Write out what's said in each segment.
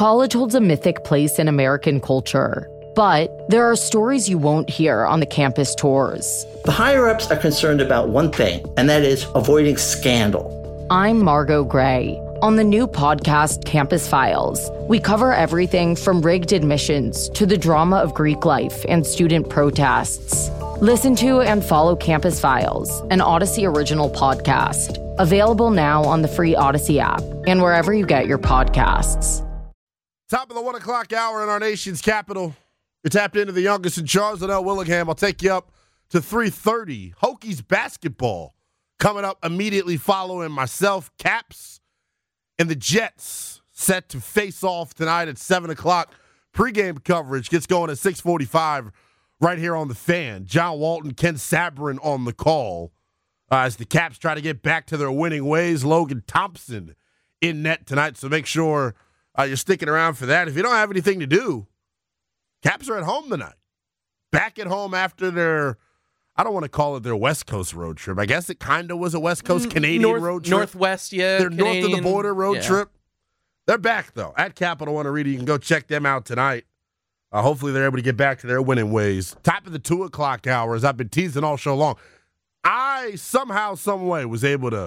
College holds a mythic place in American culture, but there are stories you won't hear on the campus tours. The higher-ups are concerned about one thing, and that is avoiding scandal. I'm Margot Gray. On the new podcast, Campus Files, we cover everything from rigged admissions to the drama of Greek life and student protests. Listen to and follow Campus Files, an Odyssey original podcast. Available now on the free Odyssey app and wherever you get your podcasts. Top of the 1 o'clock hour in our nation's capital. You're tapped into the youngest in Charles and L. Willingham. I'll take you up to 3:30. Hokies basketball coming up immediately following myself. Caps and the Jets set to face off tonight at 7 o'clock. Pre-game coverage gets going at 6:45 right here on The Fan. John Walton, Ken Sabrin on the call as the Caps try to get back to their winning ways. Logan Thompson in net tonight, so make sure you're sticking around for that. If you don't have anything to do, Caps are at home tonight. Back at home after their, I don't want to call it their West Coast road trip. I guess it kind of was a West Coast Canadian road trip. Northwest, yeah. Their Canadian, north of the border road trip. They're back, though, at Capital One Arena. You can go check them out tonight. Hopefully they're able to get back to their winning ways. Top of the 2 o'clock hour, as I've been teasing all show long. I somehow, some way, was able to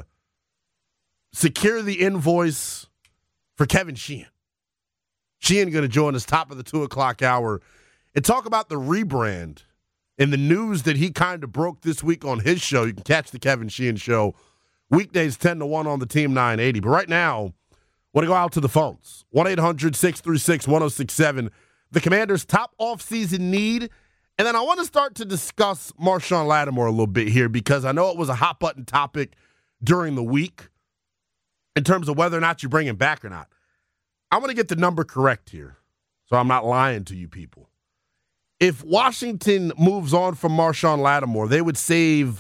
secure the invoice for Kevin Sheehan. Sheehan going to join us top of the 2 o'clock hour and talk about the rebrand and the news that he kind of broke this week on his show. You can catch the Kevin Sheehan show weekdays 10 to 1 on the Team 980. But right now, I want to go out to the phones. 1-800-636-1067. The Commanders' top offseason need. And then I want to start to discuss Marshon Lattimore a little bit here because I know it was a hot-button topic during the week in terms of whether or not you bring him back or not. I want to get the number correct here so I'm not lying to you people. If Washington moves on from Marshon Lattimore, they would save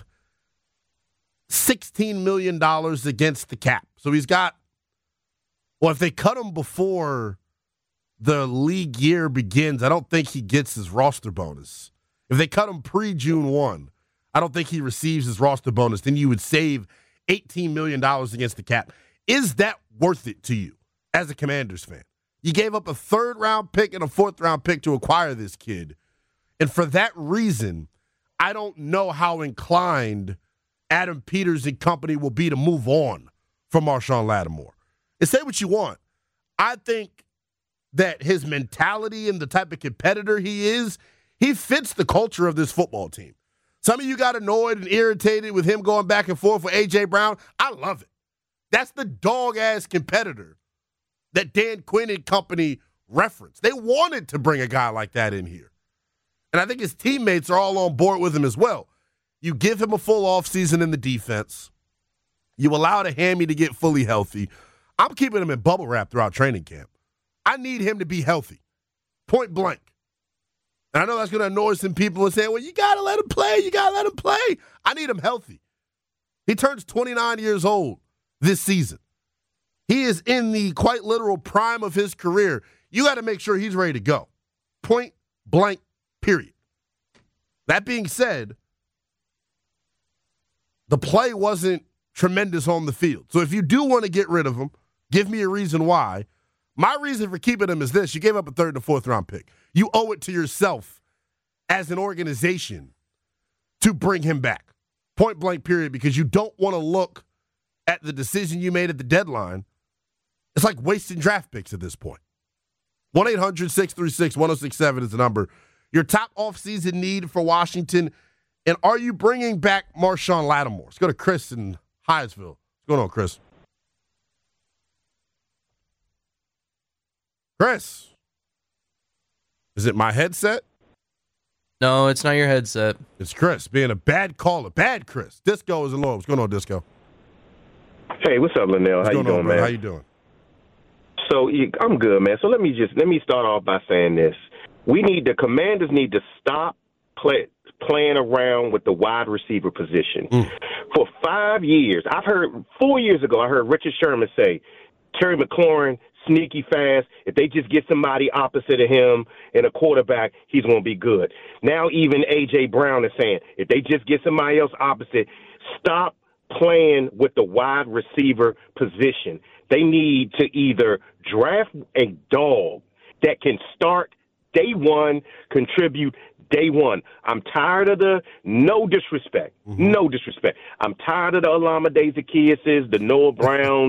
$16 million against the cap. So he's got, well, if they cut him before the league year begins, I don't think he gets his roster bonus. If they cut him pre-June 1, I don't think he receives his roster bonus. Then you would save $18 million against the cap. Is that worth it to you as a Commanders fan? You gave up a third-round pick and a fourth-round pick to acquire this kid. And for that reason, I don't know how inclined Adam Peters and company will be to move on from Marshon Lattimore. And say what you want. I think that his mentality and the type of competitor he is, he fits the culture of this football team. Some of you got annoyed and irritated with him going back and forth with A.J. Brown. I love it. That's the dog-ass competitor that Dan Quinn and company referenced. They wanted to bring a guy like that in here. And I think his teammates are all on board with him as well. You give him a full offseason in the defense. You allow the hammy to get fully healthy. I'm keeping him in bubble wrap throughout training camp. I need him to be healthy, point blank. And I know that's going to annoy some people and say, well, you got to let him play. You got to let him play. I need him healthy. He turns 29 years old this season. He is in the quite literal prime of his career. You got to make sure he's ready to go. Point blank, period. That being said, the play wasn't tremendous on the field. So if you do want to get rid of him, give me a reason why. My reason for keeping him is this. You gave up a third and a fourth round pick. You owe it to yourself as an organization to bring him back. Point blank, period, because you don't want to look at the decision you made at the deadline. It's like wasting draft picks at this point. 1-800-636-1067 is the number. Your top offseason need for Washington. And are you bringing back Marshon Lattimore? Let's go to Chris in Hyattsville. What's going on, Chris? Chris, is it my headset? No, it's not your headset. It's Chris being a bad caller. Bad Chris. Disco is in Lord. What's going on, Disco? Hey, what's up, Linnell? How you doing, man? How you doing? So I'm good, man. So let me start off by saying this: the Commanders need to stop playing around with the wide receiver position. For 5 years, 4 years ago, I heard Richard Sherman say, Terry McLaurin, sneaky fast. If they just get somebody opposite of him and a quarterback, he's going to be good. Now even A.J. Brown is saying, if they just get somebody else opposite, stop playing with the wide receiver position. They need to either draft a dog that can start day one, contribute day one. I'm tired of the no disrespect. I'm tired of the Olamide Zaccheaus, the Noah Browns.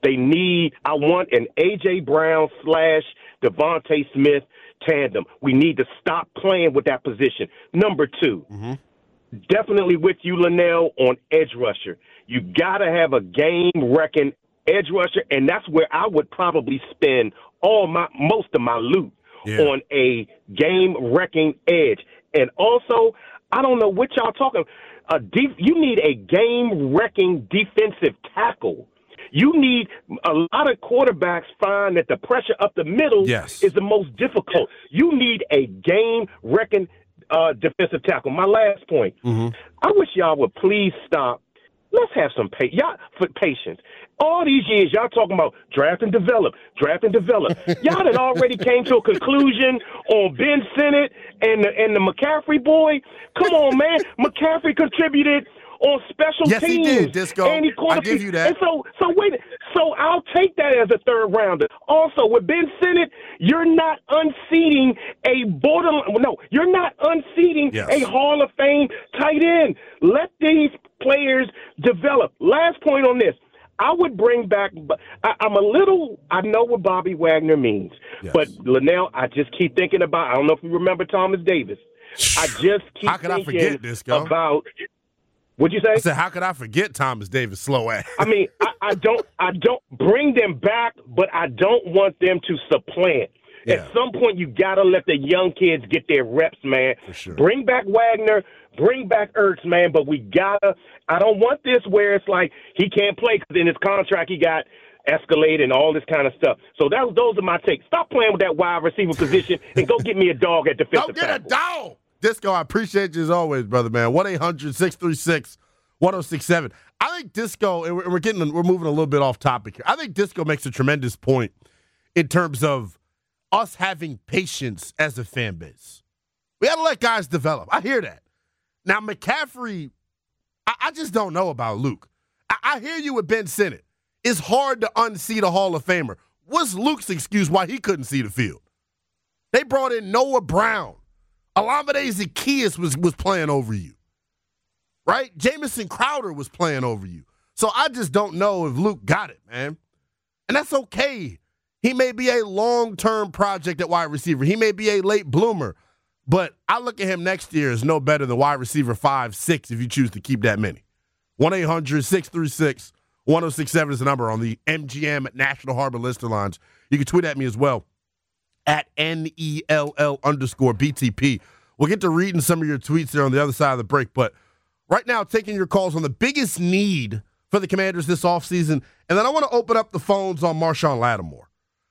I want an A.J. Brown / Devontae Smith tandem. We need to stop playing with that position. Number two, definitely with you, Linnell, on edge rusher. You got to have a game-wrecking edge rusher, and that's where I would probably spend most of my loot on a game-wrecking edge. And also, I don't know what y'all talking. You need a game-wrecking defensive tackle. You need a lot of quarterbacks find that the pressure up the middle is the most difficult. You need a game-wrecking defensive tackle. My last point. I wish y'all would please stop. Let's have some patience. All these years, y'all talking about draft and develop. Y'all had already came to a conclusion on Ben Sinnott and the McCaffrey boy. Come on, man. McCaffrey contributed on special teams. Yes, he did, Disco. I give you that. And so I'll take that as a third rounder. Also, with Ben Sinnott, you're not unseating you're not unseating a Hall of Fame tight end. Let these players develop. Last point on this. I would bring back – I know what Bobby Wagner means. But, Linnell, I just keep thinking about – I don't know if you remember Thomas Davis. I just keep How could I forget this, about – what'd you say? I said, how could I forget Thomas Davis, slow ass? I mean, I don't bring them back, but I don't want them to supplant. Yeah. At some point, you got to let the young kids get their reps, man. For sure. Bring back Wagner, bring back Ertz, man, but we got to – I don't want this where it's like he can't play because in his contract he got escalated and all this kind of stuff. So those are my takes. Stop playing with that wide receiver position and go get me a dog at defensive tackle. Go get a dog! Disco, I appreciate you as always, brother, man. 1-800-636-1067. I think Disco, and we're moving a little bit off topic here. I think Disco makes a tremendous point in terms of us having patience as a fan base. We got to let guys develop. I hear that. Now, McCaffrey, I just don't know about Luke. I hear you with Ben Sinnott. It's hard to unseat a Hall of Famer. What's Luke's excuse why he couldn't see the field? They brought in Noah Brown. Olamide Zaccheaus was playing over you, right? Jamison Crowder was playing over you. So I just don't know if Luke got it, man. And that's okay. He may be a long-term project at wide receiver. He may be a late bloomer. But I look at him next year as no better than wide receiver 5, 6 if you choose to keep that many. 1-800-636-1067 is the number on the MGM National Harbor Lister Lines. You can tweet at me as well. At NELL_BTP. We'll get to reading some of your tweets there on the other side of the break. But right now, taking your calls on the biggest need for the Commanders this offseason. And then I want to open up the phones on Marshawn Lattimore.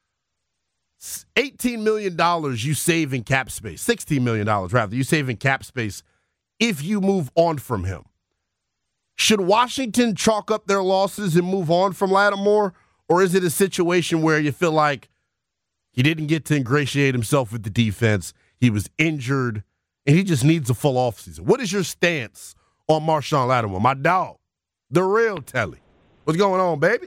$18 million you save in cap space. $16 million, rather. You save in cap space if you move on from him. Should Washington chalk up their losses and move on from Lattimore? Or is it a situation where you feel like he didn't get to ingratiate himself with the defense, he was injured, and he just needs a full offseason? What is your stance on Marshawn Lattimore? My dog, the real Telly. What's going on, baby?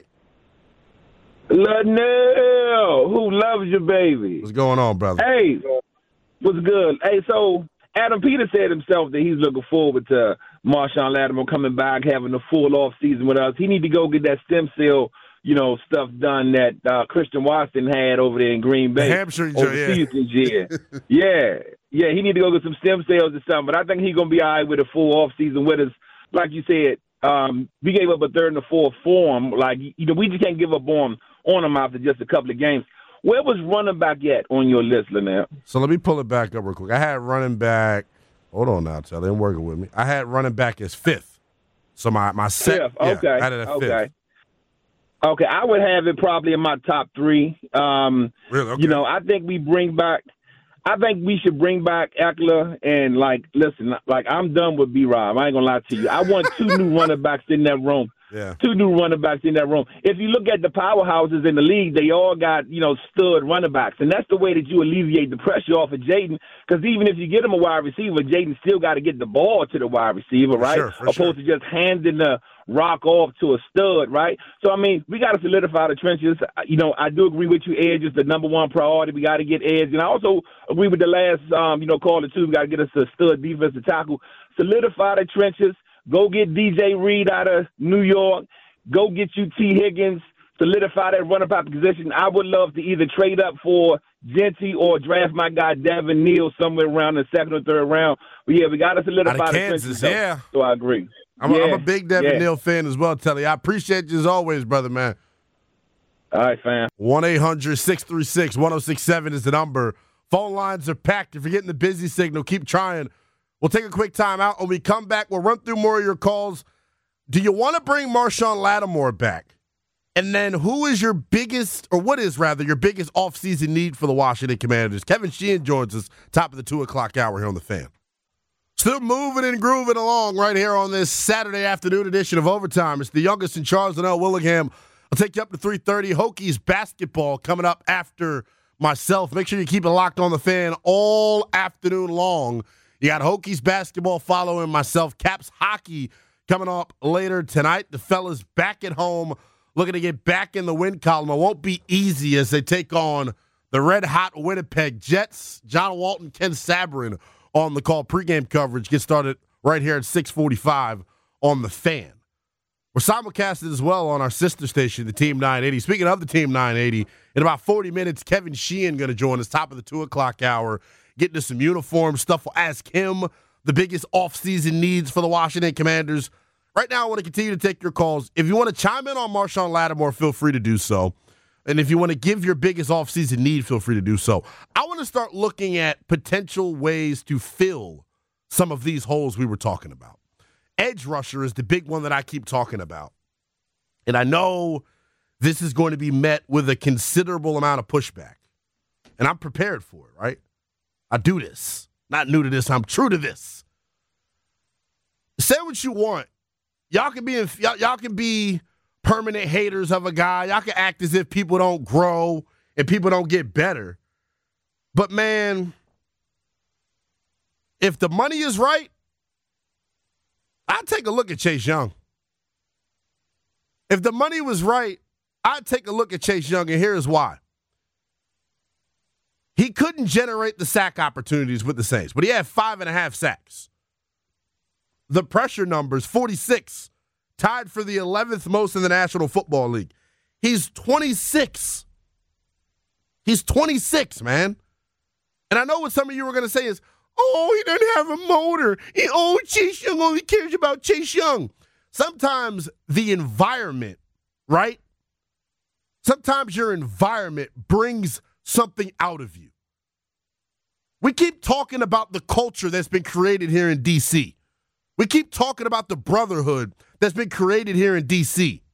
Linnell, who loves you, baby? What's going on, brother? Hey, what's good? Hey, so Adam Peters said himself that he's looking forward to Marshawn Lattimore coming back, having a full off season with us. He need to go get that stem cell, stuff done that Christian Watson had over there in Green Bay. The hamstring injury, yeah. Yeah, he need to go get some stem cells or something. But I think he's going to be all right with a full off season with us. Like you said, we gave up a third and a fourth for him. Like, we just can't give up on him after just a couple of games. Where was running back at on your list, Linnell? So let me pull it back up real quick. I had running back. Hold on now, Charlie. They're working with me. I had running back as 5th. So my set. Fifth. Okay. I had it at 5th. Okay, I would have it probably in my top 3. Really? Okay. I think we should bring back Eckler and, listen, I'm done with B-Rob. I ain't going to lie to you. I want 2 new running backs in that room. Yeah. 2 new running backs in that room. If you look at the powerhouses in the league, they all got, stud running backs. And that's the way that you alleviate the pressure off of Jaden. Because even if you get him a wide receiver, Jaden still got to get the ball to the wide receiver, right? For sure. To just handing the rock off to a stud, right? So, I mean, we got to solidify the trenches. You know, I do agree with you, edge is the number one priority. We got to get edge. And I also agree with the last, caller, too. We got to get us a stud defensive tackle. Solidify the trenches. Go get DJ Reed out of New York. Go get you T. Higgins. Solidify that running back position. I would love to either trade up for Genty or draft my guy Devin Neal somewhere around the second or third round. But, yeah, we got to solidify the Kansas, trenches. yeah. So I agree. I'm a big Devin Neal fan as well, Telly. I appreciate you as always, brother, man. All right, fam. 1-800-636-1067 is the number. Phone lines are packed. If you're getting the busy signal, keep trying. We'll take a quick time out. When we come back, we'll run through more of your calls. Do you want to bring Marshawn Lattimore back? And then who is your biggest, or what is rather, your biggest offseason need for the Washington Commanders? Kevin Sheehan joins us top of the 2 o'clock hour here on The Fan. Still moving and grooving along right here on this Saturday afternoon edition of Overtime. It's the youngest in Charles and L. Willingham. I'll take you up to 3:30. Hokies basketball coming up after myself. Make sure you keep it locked on The Fan all afternoon long. You got Hokies basketball following myself. Caps hockey coming up later tonight. The fellas back at home looking to get back in the win column. It won't be easy as they take on the red-hot Winnipeg Jets. John Walton, Ken Sabrin on the call. Pre-game coverage gets started right here at 6:45 on The Fan. We're simulcasted as well on our sister station, the Team 980. Speaking of the Team 980, in about 40 minutes, Kevin Sheehan going to join us top of the 2 o'clock hour, getting to some uniform stuff. We'll ask him the biggest offseason needs for the Washington Commanders. Right now, I want to continue to take your calls. If you want to chime in on Marshawn Lattimore, feel free to do so. And if you want to give your biggest offseason need, feel free to do so. I want to start looking at potential ways to fill some of these holes we were talking about. Edge rusher is the big one that I keep talking about. And I know this is going to be met with a considerable amount of pushback. And I'm prepared for it, right? I do this. Not new to this. I'm true to this. Say what you want. Y'all can be permanent haters of a guy. Y'all can act as if people don't grow and people don't get better. But, man, if the money is right, I'd take a look at Chase Young. If the money was right, I'd take a look at Chase Young, and here's why. He couldn't generate the sack opportunities with the Saints, but he had 5.5 sacks. The pressure numbers, 46, tied for the 11th most in the National Football League. He's 26. He's 26, man. And I know what some of you were going to say is, oh, he doesn't have a motor. Chase Young only cares about Chase Young. Sometimes the environment, right? Sometimes your environment brings something out of you. We keep talking about the culture that's been created here in D.C. We keep talking about the brotherhood that's been created here in D.C.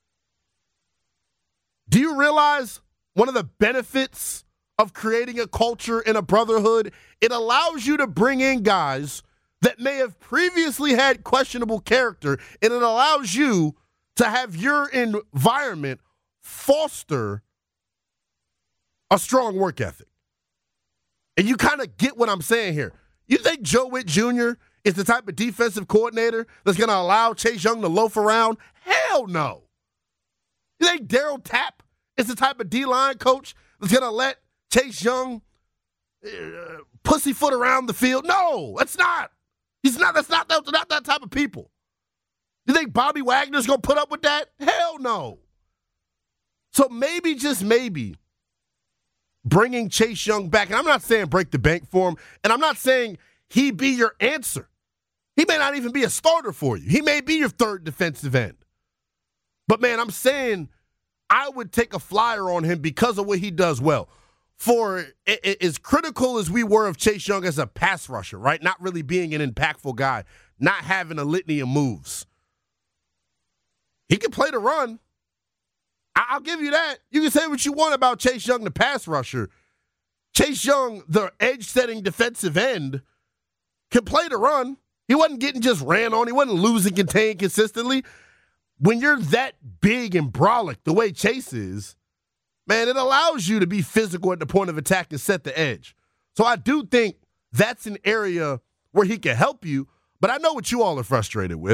Do you realize one of the benefits of creating a culture and a brotherhood? It allows you to bring in guys that may have previously had questionable character, and it allows you to have your environment foster a strong work ethic. And you kind of get what I'm saying here. You think Joe Witt Jr. is the type of defensive coordinator that's going to allow Chase Young to loaf around? Hell no. You think Darryl Tapp is the type of D-line coach that's going to let Chase Young pussyfoot around the field? No, that's not. He's not. That's not that type of people. You think Bobby Wagner's going to put up with that? Hell no. So maybe, just maybe, bringing Chase Young back, and I'm not saying break the bank for him, and I'm not saying he be your answer. He may not even be a starter for you. He may be your third defensive end. But, man, I'm saying I would take a flyer on him because of what he does well. For as critical as we were of Chase Young as a pass rusher, right, not really being an impactful guy, not having a litany of moves, he can play the run. I'll give you that. You can say what you want about Chase Young, the pass rusher. Chase Young, the edge-setting defensive end, can play the run. He wasn't getting just ran on. He wasn't losing contained consistently. When you're that big and brolic the way Chase is, man, it allows you to be physical at the point of attack and set the edge. So I do think that's an area where he can help you, but I know what you all are frustrated with.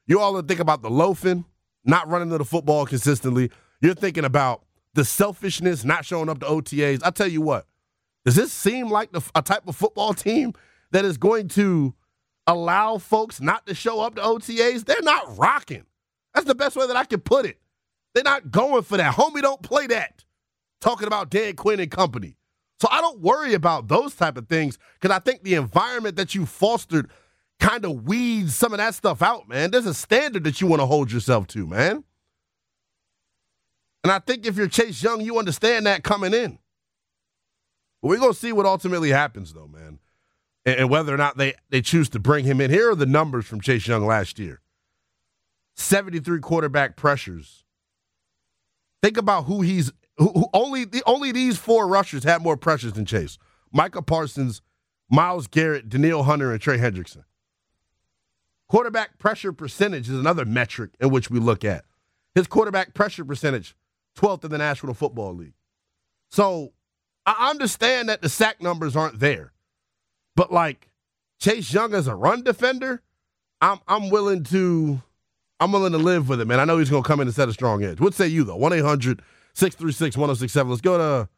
You all think about the loafing, not running to the football consistently. You're thinking about the selfishness, not showing up to OTAs. I tell you what, does this seem like a type of football team that is going to allow folks not to show up to OTAs? They're not rocking. That's the best way that I can put it. They're not going for that. Homie, don't play that. Talking about Dan Quinn and company. So I don't worry about those type of things because I think the environment that you fostered kind of weeds some of that stuff out, man. There's a standard that you want to hold yourself to, man. And I think if you're Chase Young, you understand that coming in. But we're going to see what ultimately happens, though, man, and whether or not they choose to bring him in. Here are the numbers from Chase Young last year. 73 quarterback pressures. Think about who only these 4 rushers had more pressures than Chase. Micah Parsons, Myles Garrett, Danielle Hunter, and Trey Hendrickson. Quarterback pressure percentage is another metric in which we look at. His quarterback pressure percentage, 12th in the National Football League. So I understand that the sack numbers aren't there. But, like, Chase Young as a run defender, I'm willing to live with it, man. I know he's going to come in and set a strong edge. What say you, though? 1-800-636-1067. Let's go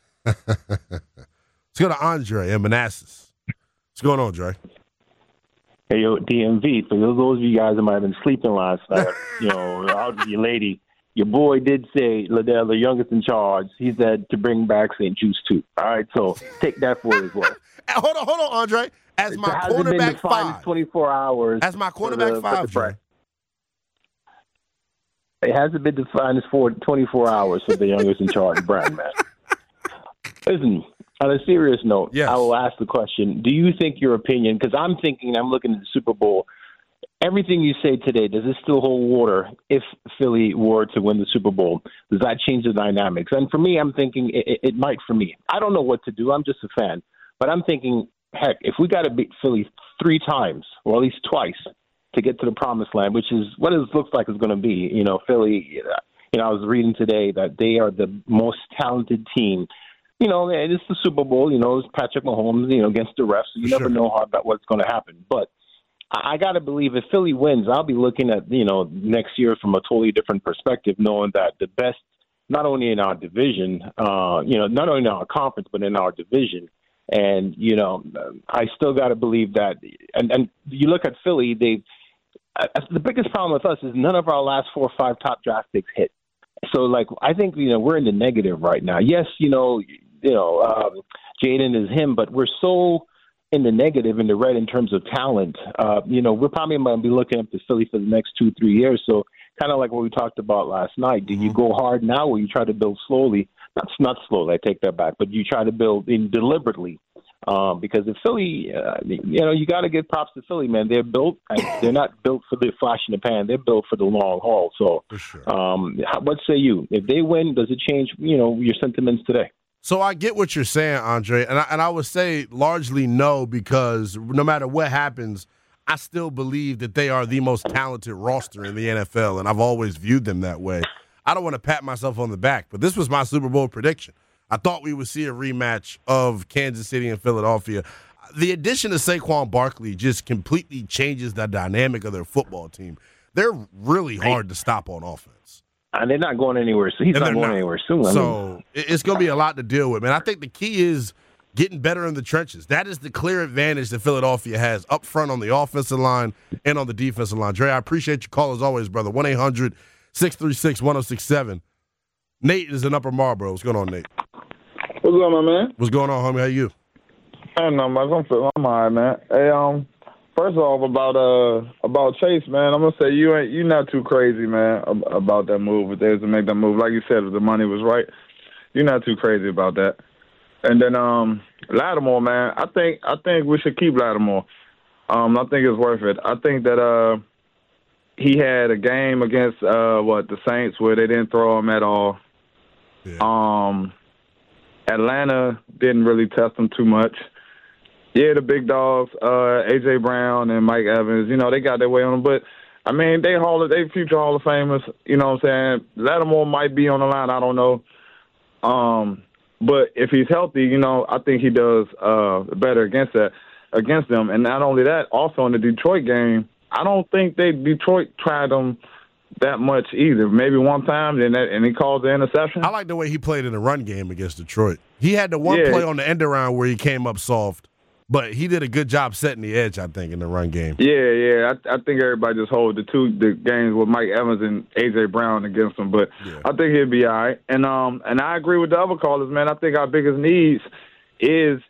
to Andre in Manassas. What's going on, Dre? Hey, yo, DMV, for those of you guys that might have been sleeping last night, your lady, your boy did say, Liddell, the youngest in charge, he said to bring back St. Juice too. All right, so take that for it as well. Hold on, Andre. As my quarterback 5. 24 hours. As my quarterback 5, Dre. It hasn't been defined for 24 hours for the youngest in charge brand, man. Listen, on a serious note, yes. I will ask the question, do you think your opinion, because I'm looking at the Super Bowl, everything you say today, does this still hold water if Philly were to win the Super Bowl? Does that change the dynamics? And for me, I'm thinking it might for me. I don't know what to do. I'm just a fan. But I'm thinking, heck, if we got to beat Philly 3 times, or at least twice, to get to the promised land, which is what it looks like it's going to be. Philly, I was reading today that they are the most talented team. It's the Super Bowl, it's Patrick Mahomes, against the refs. So you never know about what's going to happen. But I got to believe if Philly wins, I'll be looking at, next year from a totally different perspective, knowing that the best, not only in our division, not only in our conference, but in our division. And, I still got to believe that. And you look at Philly, the biggest problem with us is none of our last 4 or 5 top draft picks hit. So, I think, we're in the negative right now. Yes, Jaden is him, but we're so in the negative, in the red in terms of talent. We're probably going to be looking up to Philly for the next 2-3 years. So, kind of like what we talked about last night. Do you go hard now or you try to build slowly? Not slowly, I take that back, but you try to build in deliberately. Because if Philly, you got to give props to Philly, man. They're not built for the flash in the pan. They're built for the long haul. So, for sure. What say you? If they win, does it change, your sentiments today? So I get what you're saying, Andre, and I would say largely no, because no matter what happens, I still believe that they are the most talented roster in the NFL, and I've always viewed them that way. I don't want to pat myself on the back, but this was my Super Bowl prediction. I thought we would see a rematch of Kansas City and Philadelphia. The addition of Saquon Barkley just completely changes the dynamic of their football team. They're really hard to stop on offense. And they're not going anywhere. So he's not going anywhere soon. So it's going to be a lot to deal with, man. I think the key is getting better in the trenches. That is the clear advantage that Philadelphia has up front on the offensive line and on the defensive line. Dre, I appreciate your call as always, brother. 1-800-636-1067. Nate is in Upper Marlboro. What's going on, Nate? What's going on, man? What's going on, homie? How you? I don't know, man. I'm all right, man. Hey, first off, about Chase, man, I'm gonna say you're not too crazy, man, about that move. If there's to make that move, like you said, if the money was right, you're not too crazy about that. And then Lattimore, man, I think we should keep Lattimore. I think it's worth it. I think that he had a game against the Saints where they didn't throw him at all. Yeah. Atlanta didn't really test him too much. Yeah, the big dogs, A.J. Brown and Mike Evans, they got their way on them. But, I mean, they future Hall of Famers. You know what I'm saying? Lattimore might be on the line. I don't know. But if he's healthy, I think he does better against them. And not only that, also in the Detroit game, I don't think Detroit tried him that much either. Maybe one time, and he called the interception. I like the way he played in the run game against Detroit. He had the one play on the end around where he came up soft, but he did a good job setting the edge, I think, in the run game. Yeah. I think everybody just hold the games with Mike Evans and A.J. Brown against him, but I think he'll be all right. And I agree with the other callers, man. I think our biggest needs is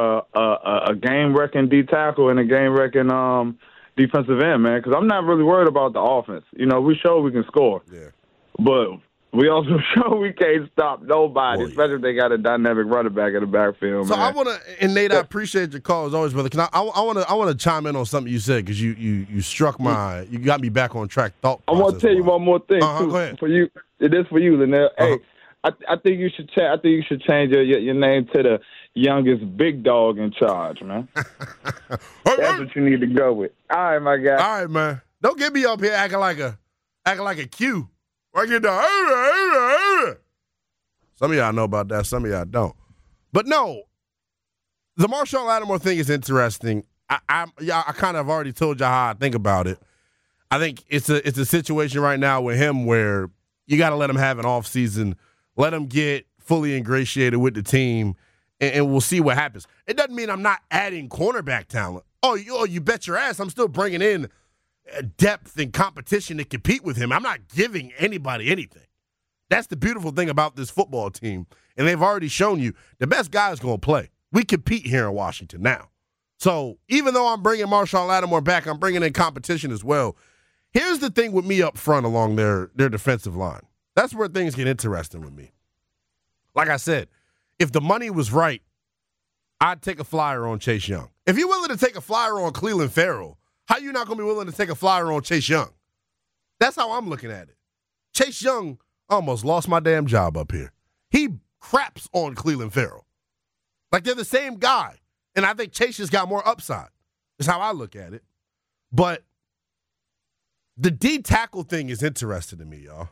a game-wrecking D-tackle and a game-wrecking defensive end, man, because I'm not really worried about the offense. You know, we show we can score. Yeah. But we also show we can't stop nobody, especially if they got a dynamic running back in the backfield, so man. I want to, and Nate, I appreciate your call as always, brother. I want to chime in on something you said because you struck you got me back on track thought process. I want to tell you one more thing, too. Go ahead. For you. It is for you, Linnell. Hey, I think you should change your name to the youngest big dog in charge, man. That's what you need to go with. All right, my guy. All right, man. Don't get me up here acting like a Q. I get down. Some of y'all know about that. Some of y'all don't. But no, the Marshall Lattimore thing is interesting. I kind of already told y'all how I think about it. I think it's a situation right now with him where you got to let him have an off season, let him get fully ingratiated with the team, and we'll see what happens. It doesn't mean I'm not adding cornerback talent. Oh, you bet your ass I'm still bringing in depth and competition to compete with him. I'm not giving anybody anything. That's the beautiful thing about this football team, and they've already shown you the best guy is going to play. We compete here in Washington now. So even though I'm bringing Marshall Lattimore back, I'm bringing in competition as well. Here's the thing with me up front along their defensive line. That's where things get interesting with me. Like I said, if the money was right, I'd take a flyer on Chase Young. If you're willing to take a flyer on Clelin Ferrell, how you not going to be willing to take a flyer on Chase Young? That's how I'm looking at it. Chase Young almost lost my damn job up here. He craps on Clelin Ferrell. Like they're the same guy. And I think Chase has got more upside. That's how I look at it. But the D-tackle thing is interesting to me, y'all.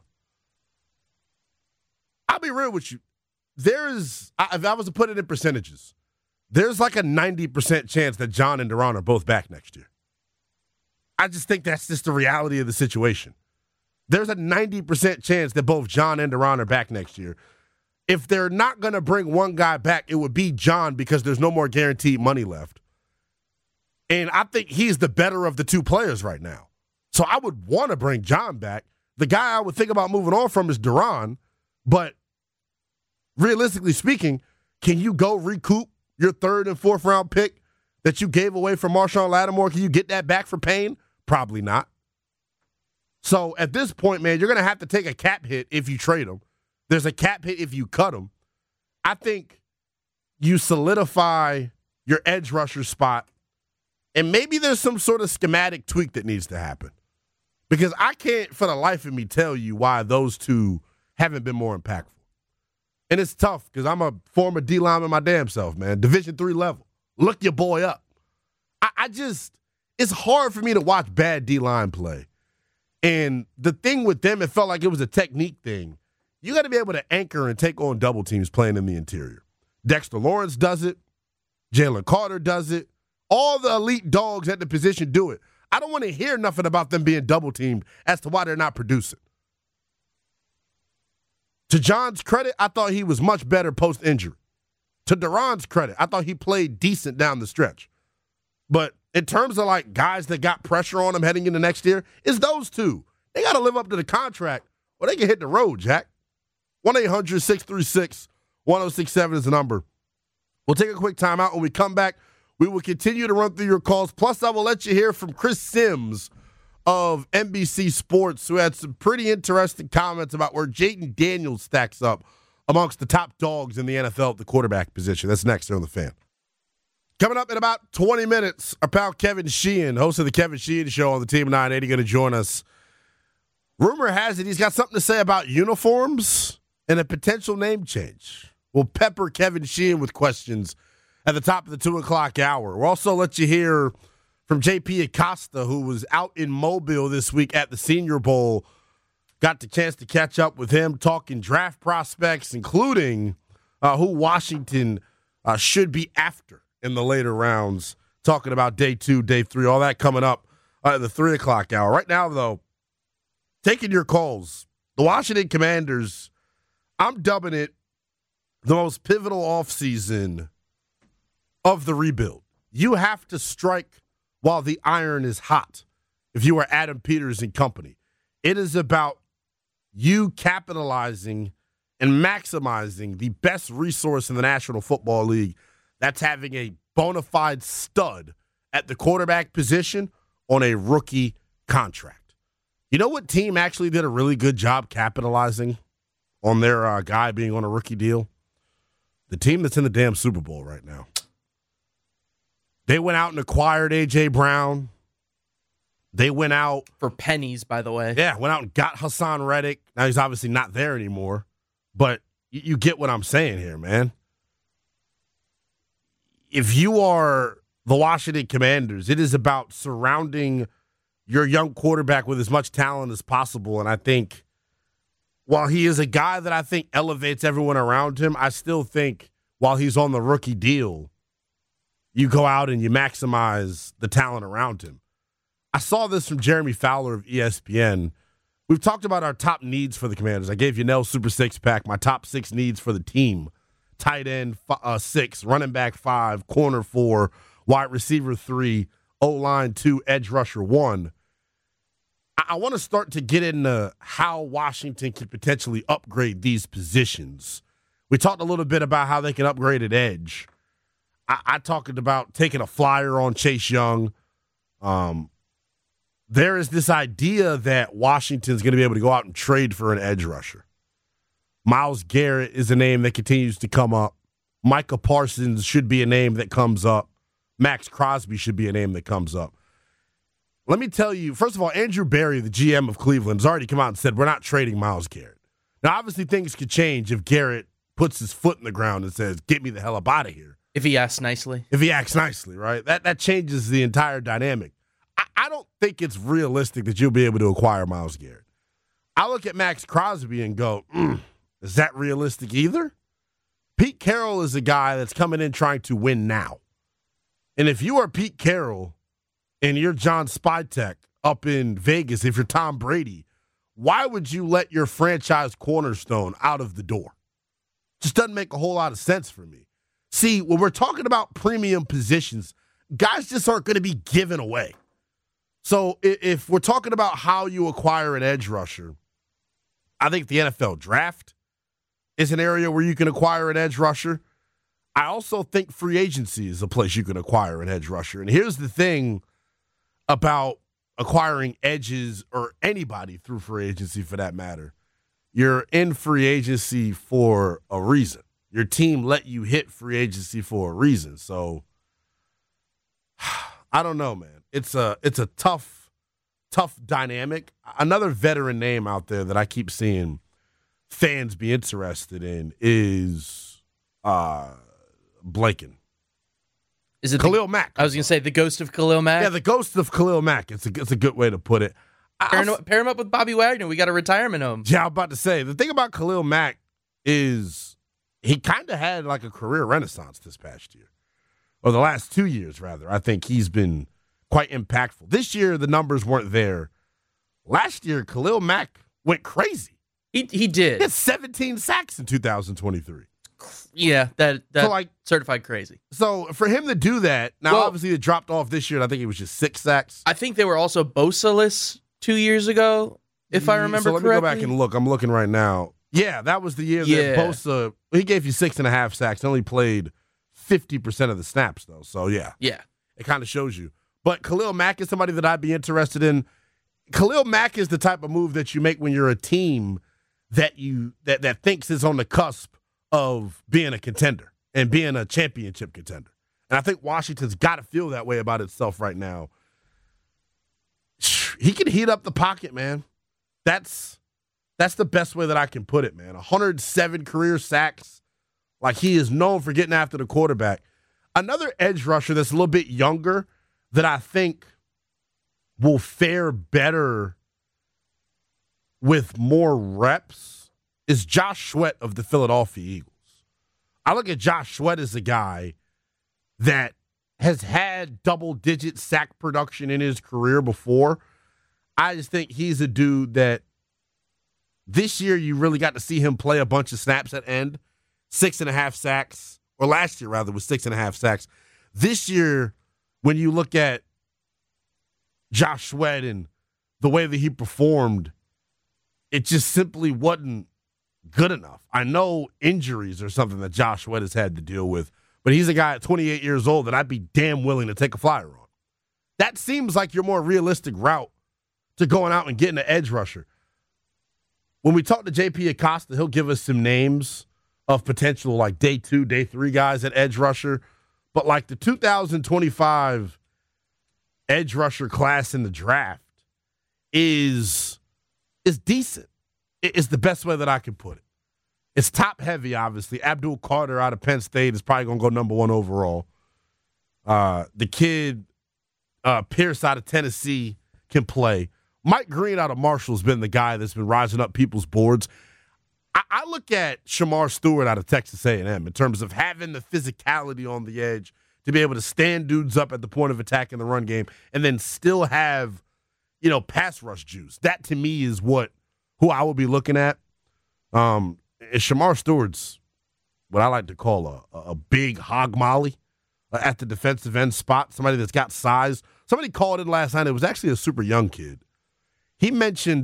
I'll be real with you. If I was to put it in percentages, there's like a 90% chance that John and Deron are both back next year. I just think that's just the reality of the situation. There's a 90% chance that both John and Deron are back next year. If they're not going to bring one guy back, it would be John because there's no more guaranteed money left. And I think he's the better of the two players right now. So I would want to bring John back. The guy I would think about moving on from is Deron. But realistically speaking, can you go recoup your third and fourth round pick that you gave away for Marshall Lattimore? Can you get that back for Payne? Probably not. So at this point, man, you're going to have to take a cap hit if you trade him. There's a cap hit if you cut him. I think you solidify your edge rusher spot, and maybe there's some sort of schematic tweak that needs to happen. Because I can't, for the life of me, tell you why those two haven't been more impactful. And it's tough because I'm a former D lineman my damn self, man. Division III level. Look your boy up. It's hard for me to watch bad D-line play. And the thing with them, it felt like it was a technique thing. You got to be able to anchor and take on double teams playing in the interior. Dexter Lawrence does it. Jalen Carter does it. All the elite dogs at the position do it. I don't want to hear nothing about them being double teamed as to why they're not producing. To John's credit, I thought he was much better post-injury. To Deron's credit, I thought he played decent down the stretch. But in terms of like guys that got pressure on him heading into next year, it's those two. They got to live up to the contract or they can hit the road, Jack. 1-800-636-1067 is the number. We'll take a quick timeout. When we come back, we will continue to run through your calls. Plus, I will let you hear from Chris Sims of NBC Sports, who had some pretty interesting comments about where Jayden Daniels stacks up amongst the top dogs in the NFL at the quarterback position. That's next here on The Fan. Coming up in about 20 minutes, our pal Kevin Sheehan, host of the Kevin Sheehan Show on the Team 980, going to join us. Rumor has it he's got something to say about uniforms and a potential name change. We'll pepper Kevin Sheehan with questions at the top of the 2 o'clock hour. We'll also let you hear from J.P. Acosta, who was out in Mobile this week at the Senior Bowl. Got the chance to catch up with him, talking draft prospects, including who Washington should be after in the later rounds, talking about day 2, day 3, all that coming up The 3 o'clock hour. Right now, though, taking your calls. The Washington Commanders, I'm dubbing it the most pivotal offseason of the rebuild. You have to strike while the iron is hot if you are Adam Peters and company. It is about you capitalizing and maximizing the best resource in the National Football League. That's having a bona fide stud at the quarterback position on a rookie contract. You know what team actually did a really good job capitalizing on their guy being on a rookie deal? The team that's in the damn Super Bowl right now. They went out and acquired A.J. Brown. They went out. For pennies, by the way. Yeah, went out and got Hassan Reddick. Now he's obviously not there anymore. But you get what I'm saying here, man. If you are the Washington Commanders, it is about surrounding your young quarterback with as much talent as possible. And I think while he is a guy that I think elevates everyone around him, I still think while he's on the rookie deal, you go out and you maximize the talent around him. I saw this from Jeremy Fowler of ESPN. We've talked about our top needs for the Commanders. I gave you Nell's Super Six Pack, my top 6 needs for the team. Tight end 6, running back 5, corner 4, wide receiver 3, O-line 2, edge rusher 1. I want to start to get into how Washington can potentially upgrade these positions. We talked a little bit about how they can upgrade at edge. I talked about taking a flyer on Chase Young. There is this idea that Washington's going to be able to go out and trade for an edge rusher. Myles Garrett is a name that continues to come up. Micah Parsons should be a name that comes up. Max Crosby should be a name that comes up. Let me tell you, first of all, Andrew Berry, the GM of Cleveland, has already come out and said, we're not trading Myles Garrett. Now, obviously, things could change if Garrett puts his foot in the ground and says, get me the hell up out of here. If he acts nicely. If he acts nicely, right? That changes the entire dynamic. I don't think it's realistic that you'll be able to acquire Myles Garrett. I look at Max Crosby and go, is that realistic either? Pete Carroll is a guy that's coming in trying to win now. And if you are Pete Carroll and you're John Spytek up in Vegas, if you're Tom Brady, why would you let your franchise cornerstone out of the door? Just doesn't make a whole lot of sense for me. See, when we're talking about premium positions, guys just aren't going to be given away. So if we're talking about how you acquire an edge rusher, I think the NFL draft is an area where you can acquire an edge rusher. I also think free agency is a place you can acquire an edge rusher. And here's the thing about acquiring edges, or anybody through free agency for that matter. You're in free agency for a reason. Your team let you hit free agency for a reason. So I don't know, man. It's a tough dynamic. Another veteran name out there that I keep seeing fans be interested in is Blaken. Is it Khalil Mack? I was going to say the ghost of Khalil Mack. Yeah, the ghost of Khalil Mack. It's a good way to put it. Pair him up with Bobby Wagner. We got a retirement home. Yeah, I'm about to say, the thing about Khalil Mack is he kind of had like a career renaissance this past year. Or the last 2 years, rather. I think he's been quite impactful. This year, the numbers weren't there. Last year, Khalil Mack went crazy. He did. He had 17 sacks in 2023. Yeah, that so like, certified crazy. So for him to do that, now obviously it dropped off this year, and I think it was just 6 sacks. I think they were also Bosa-less 2 years ago, if I remember correctly. So let me go back and look. I'm looking right now. Yeah, that was the year that Bosa, he gave you 6.5 sacks. He only played 50% of the snaps, though. So, yeah. Yeah. It kind of shows you. But Khalil Mack is somebody that I'd be interested in. Khalil Mack is the type of move that you make when you're a team that that thinks is on the cusp of being a contender and being a championship contender. And I think Washington's got to feel that way about itself right now. He can heat up the pocket, man. That's the best way that I can put it, man. 107 career sacks. Like, he is known for getting after the quarterback. Another edge rusher that's a little bit younger that I think will fare better with more reps is Josh Sweat of the Philadelphia Eagles. I look at Josh Sweat as a guy that has had double-digit sack production in his career before. I just think he's a dude that this year you really got to see him play a bunch of snaps at end. 6.5 sacks, or last year rather was 6.5 sacks. This year, when you look at Josh Sweat and the way that he performed, it just simply wasn't good enough. I know injuries are something that Josh Sweat has had to deal with, but he's a guy at 28 years old that I'd be damn willing to take a flyer on. That seems like your more realistic route to going out and getting an edge rusher. When we talk to JP Acosta, he'll give us some names of potential like day 2, day 3 guys at edge rusher. But like the 2025 edge rusher class in the draft is decent. It's the best way that I can put it. It's top heavy, obviously. Abdul Carter out of Penn State is probably going to go number 1 overall. The kid, Pierce out of Tennessee, can play. Mike Green out of Marshall has been the guy that's been rising up people's boards. I look at Shamar Stewart out of Texas A&M in terms of having the physicality on the edge to be able to stand dudes up at the point of attack in the run game and then still have, pass rush juice. That, to me, is who I would be looking at. Shamar Stewart's what I like to call a big hog molly at the defensive end spot, somebody that's got size. Somebody called in last night. It was actually a super young kid. He mentioned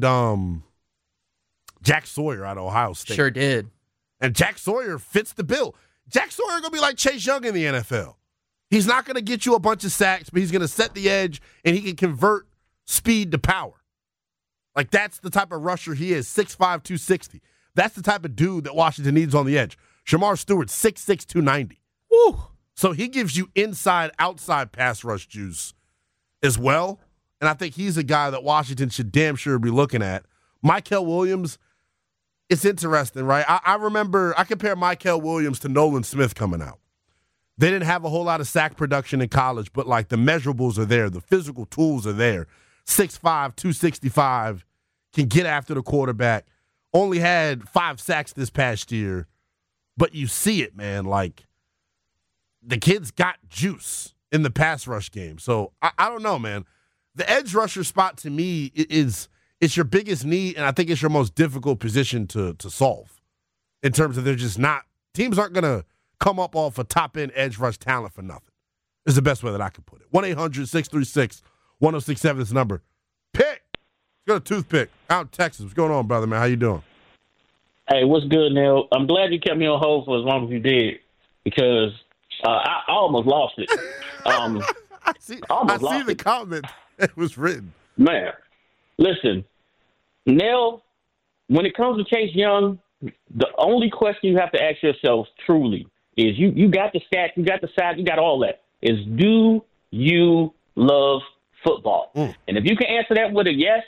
Jack Sawyer out of Ohio State. Sure did. And Jack Sawyer fits the bill. Jack Sawyer going to be like Chase Young in the NFL. He's not going to get you a bunch of sacks, but he's going to set the edge, and he can convert speed to power. Like, that's the type of rusher he is, 6'5", 260. That's the type of dude that Washington needs on the edge. Shamar Stewart, 6'6", 290. Woo! So he gives you inside, outside pass rush juice as well, and I think he's a guy that Washington should damn sure be looking at. Mykel Williams, it's interesting, right? I compare Mykel Williams to Nolan Smith coming out. They didn't have a whole lot of sack production in college, but like the measurables are there. The physical tools are there. 6'5", 265, can get after the quarterback. Only had 5 sacks this past year, but you see it, man. Like, the kid's got juice in the pass rush game. So I don't know, man. The edge rusher spot to me it's your biggest need, and I think it's your most difficult position to solve in terms of they're just not – teams aren't going to come up off a top-end edge rush talent for nothing. Is the best way that I can put it. 1-800-636-1067 is the number. Pick! Let's go to Toothpick out in Texas. What's going on, brother, man? How you doing? Hey, what's good, Neil? I'm glad you kept me on hold for as long as you did because I almost lost it. I see the comment that was written. Man, listen, Neil, when it comes to Chase Young, the only question you have to ask yourself truly is you got the stats, you got the size, you got all that, is do you love football? And if you can answer that with a yes,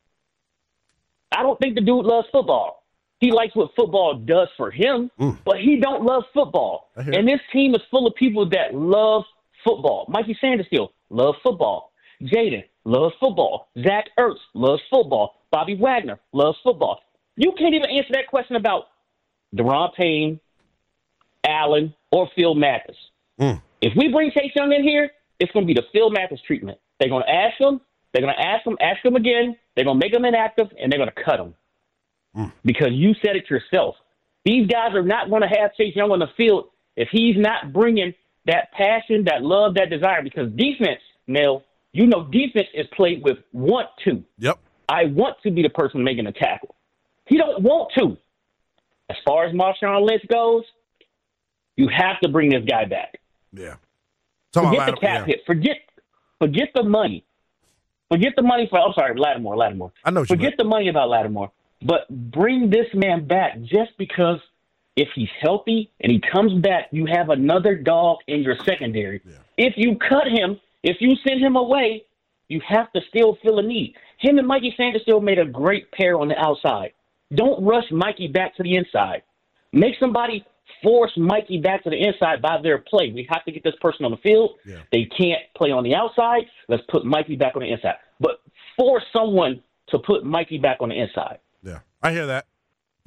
I don't think the dude loves football. He likes what football does for him, but he don't love football. And this team is full of people that love football. Mikey Sanderstill loves football. Jaden loves football. Zach Ertz loves football. Bobby Wagner loves football. You can't even answer that question about Deron Payne, Allen, or Phil Mathis. If we bring Chase Young in here, it's going to be the Phil Mathis treatment. They're going to ask him. They're going to ask him again. They're going to make him inactive, and they're going to cut him. Because you said it yourself. These guys are not going to have Chase Young on the field if he's not bringing that passion, that love, that desire. Because defense, Nell, defense is played with want to. Yep. I want to be the person making the tackle. He don't want to. As far as Marshawn Lynch goes, you have to bring this guy back. Yeah. Forget the cap hit. Forget the money. Forget the money for, Lattimore. I know what you mean. Forget the money about Lattimore. But bring this man back just because if he's healthy and he comes back, you have another dog in your secondary. Yeah. If you cut him, if you send him away, you have to still feel a need. Him and Mikey Sanderstill made a great pair on the outside. Don't rush Mikey back to the inside. Make somebody force Mikey back to the inside by their play. We have to get this person on the field. Yeah. They can't play on the outside. Let's put Mikey back on the inside. But force someone to put Mikey back on the inside. Yeah, I hear that.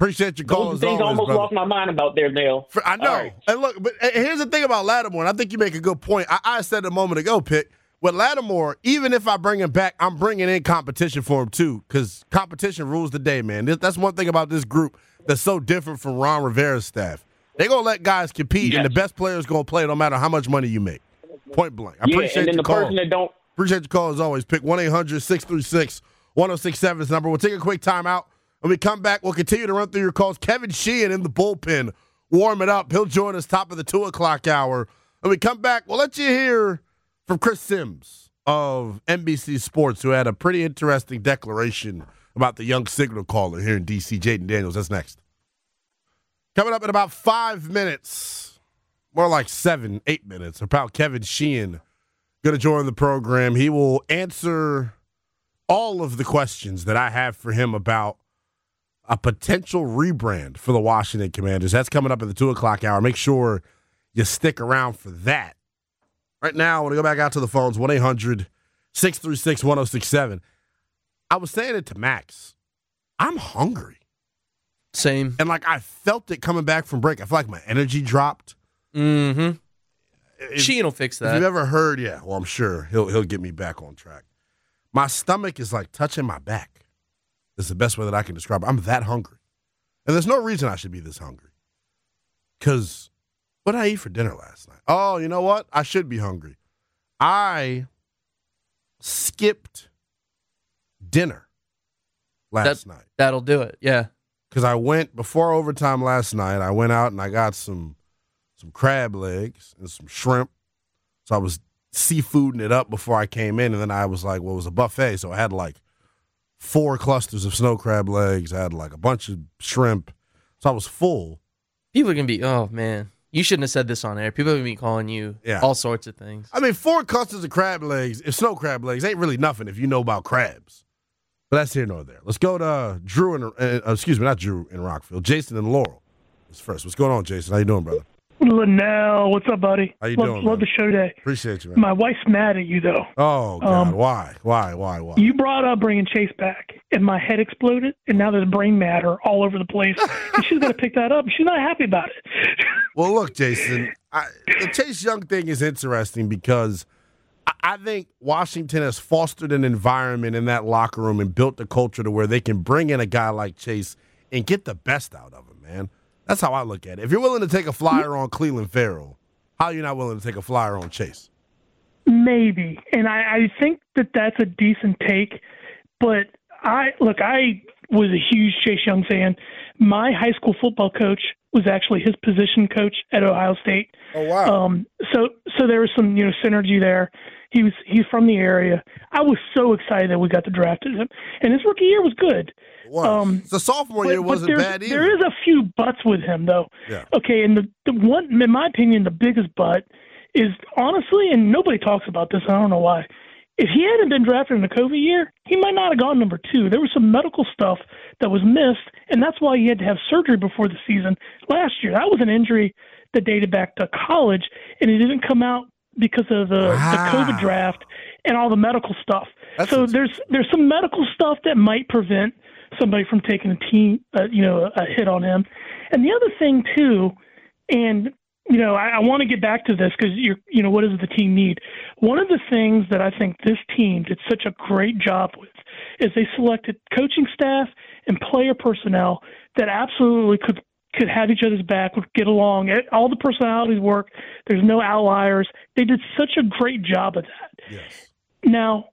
Appreciate your call. Those things always, almost brother. lost my mind about there, Dale. I know. Right. And look, but here's the thing about Lattimore, and I think you make a good point. I said a moment ago, Pitt, with Lattimore, even if I bring him back, I'm bringing in competition for him too, because competition rules the day, man. That's one thing about this group that's so different from Ron Rivera's staff. They're going to let guys compete, and the best players going to play no matter how much money you make. Point blank. I appreciate your call. Person that don't. Appreciate your call as always. Pick 1-800-636-1067 is the number. We'll take a quick timeout. When we come back, we'll continue to run through your calls. Kevin Sheehan in the bullpen, warm it up. He'll join us top of the 2 o'clock hour. When we come back, we'll let you hear from Chris Sims of NBC Sports, who had a pretty interesting declaration about the young signal caller here in D.C., Jaden Daniels. That's next. Coming up in about 5 minutes, more like 7-8 minutes, our pal Kevin Sheehan going to join the program. He will answer all of the questions that I have for him about a potential rebrand for the Washington Commanders. That's coming up in the 2 o'clock hour. Make sure you stick around for that. Right now, I want to go back out to the phones, 1-800-636-1067. I was saying it to Max. I'm hungry. Same. And, I felt it coming back from break. I feel like my energy dropped. Mm-hmm. Sheehan will fix that. If you've ever heard, well, I'm sure he'll get me back on track. My stomach is, touching my back. That's the best way that I can describe it. I'm that hungry. And there's no reason I should be this hungry. Because what did I eat for dinner last night? Oh, you know what? I should be hungry. I skipped dinner last night. That'll do it, yeah. Because I went, before overtime last night, I went out and I got some crab legs and some shrimp. So I was seafooding it up before I came in. And then I was like, well, it was a buffet. So I had 4 clusters of snow crab legs. I had a bunch of shrimp. So I was full. People are going to be, oh, man. You shouldn't have said this on air. People are going to be calling you all sorts of things. I mean, 4 clusters of crab legs, snow crab legs, ain't really nothing if you know about crabs. But that's here nor there. Let's go to Drew not Drew in Rockville. Jason and Laurel is first. What's going on, Jason? How you doing, brother? Linnell, what's up, buddy? How you doing? Love the show today. Appreciate you, man. My wife's mad at you, though. Oh, God. Why? You brought up bringing Chase back, and my head exploded, and now there's brain matter all over the place, and she's got to pick that up. She's not happy about it. Well, look, Jason, the Chase Young thing is interesting because I think Washington has fostered an environment in that locker room and built a culture to where they can bring in a guy like Chase and get the best out of him, man. That's how I look at it. If you're willing to take a flyer on Cleveland Farrell, how are you not willing to take a flyer on Chase? Maybe. And I think that's a decent take. But I was a huge Chase Young fan. My high school football coach was actually his position coach at Ohio State. Oh, wow. So there was some, synergy there. He's from the area. I was so excited that we got to draft him. And his rookie year was good. The sophomore year wasn't bad either. There is a few buts with him, though. Yeah. Okay, and the one, in my opinion, the biggest butt is honestly, and nobody talks about this, I don't know why, if he hadn't been drafted in the COVID year, he might not have gone number 2. There was some medical stuff that was missed, and that's why he had to have surgery before the season last year. That was an injury that dated back to college, and it didn't come out because of the COVID draft and all the medical stuff. So there's some medical stuff that might prevent somebody from taking a hit on him. And the other thing too, and I want to get back to this because what does the team need? One of the things that I think this team did such a great job with is they selected coaching staff and player personnel that absolutely could have each other's back, would get along. All the personalities work. There's no outliers. They did such a great job of that. Yes. Now,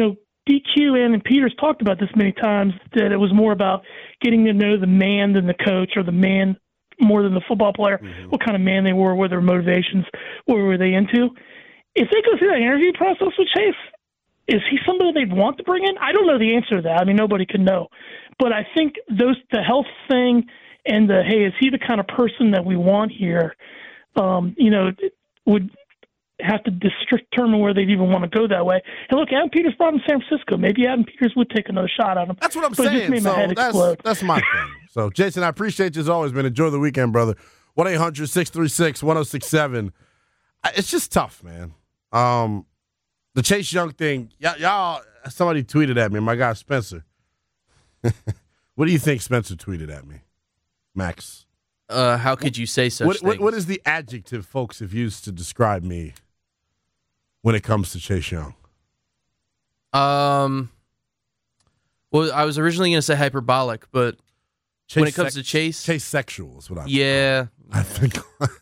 DQ and Peters talked about this many times, that it was more about getting to know the man than the coach, or the man more than the football player, what kind of man they were, what their motivations, what were they into. If they go through that interview process with Chase, is he somebody they'd want to bring in? I don't know the answer to that. I mean, nobody can know. But I think the health thing and hey, is he the kind of person that we want here, would have to determine where they'd even want to go that way. And look, Adam Peters brought him to San Francisco. Maybe Adam Peters would take another shot at him. That's what I'm saying. It just made my head explode. That's my thing. So, Jason, I appreciate you as always, man. Enjoy the weekend, brother. 1-800-636-1067. It's just tough, man. The Chase Young thing, y'all, somebody tweeted at me, my guy Spencer. What do you think Spencer tweeted at me? Max? How could you say such things? What is the adjective folks have used to describe me when it comes to Chase Young? Well, I was originally going to say hyperbolic, but when it comes to Chase sexual is what I I think.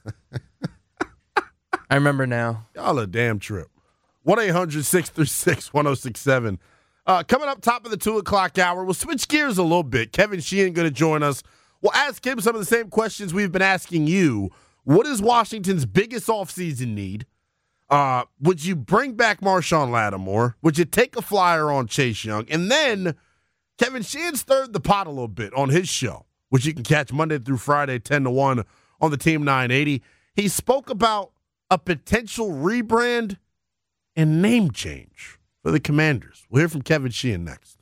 I remember now. Y'all a damn trip. 1-800-636-1067. Coming up top of the 2 o'clock hour, we'll switch gears a little bit. Kevin Sheehan going to join us. We'll ask him some of the same questions we've been asking you. What is Washington's biggest offseason need? Would you bring back Marshawn Lattimore? Would you take a flyer on Chase Young? And then Kevin Sheehan stirred the pot a little bit on his show, which you can catch Monday through Friday, 10 to 1 on the Team 980. He spoke about a potential rebrand and name change for the Commanders. We'll hear from Kevin Sheehan next.